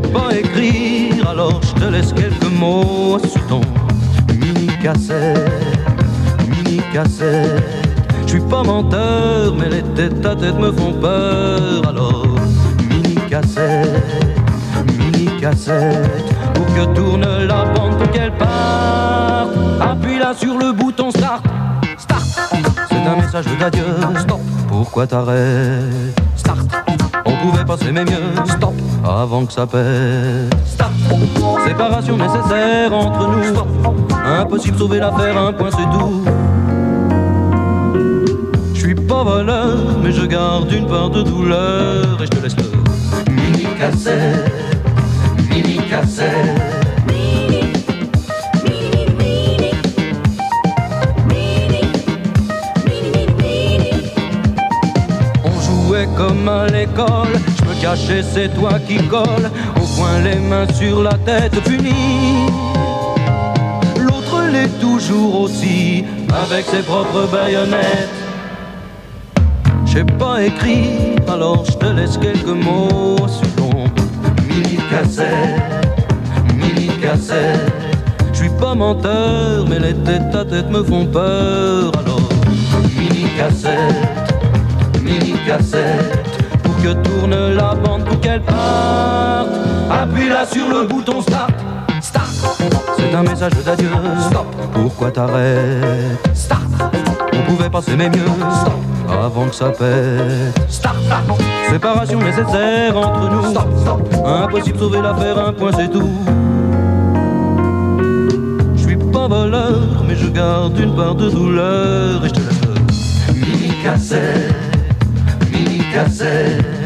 pas écrire, alors je te laisse quelques mots sur ton mini-cassette, mini-cassette. Je suis pas menteur, mais les têtes à tête me font peur, alors mini-cassette, mini-cassette. Pour que tourne la bande, pour qu'elle parte, appuie là sur le bouton start, start. C'est un message d'adieu, stop, pourquoi t'arrêtes? Start, on pouvait pas s'aimer mieux, stop, avant que ça pète. Start, séparation nécessaire entre nous, stop, impossible sauver l'affaire, un point c'est tout. Je suis pas voleur, mais je garde une part de douleur, et je te laisse le mini-cassette, mini-cassette. Comme à l'école, je me cachais, c'est toi qui colle. Au coin les mains sur la tête, puni. L'autre l'est toujours aussi, avec ses propres baïonnettes. J'ai pas écrit, alors je te laisse quelques mots sur ton mini-cassette, mini-cassette. Je suis pas menteur, mais les têtes à tête me font peur, alors mini-cassette, mini-cassette. Pour que tourne la bande, pour qu'elle parte, appuie là sur le bouton start, start. C'est un message d'adieu, stop, pourquoi t'arrêtes? Start, on pouvait pas s'aimer mieux, stop, avant que ça pète. Start, séparation nécessaire entre nous, stop, stop. Impossible sauver l'affaire, un point c'est tout. Je suis pas voleur, mais je garde une part de douleur, et je te laisse le mini-cassette, mini-cassette.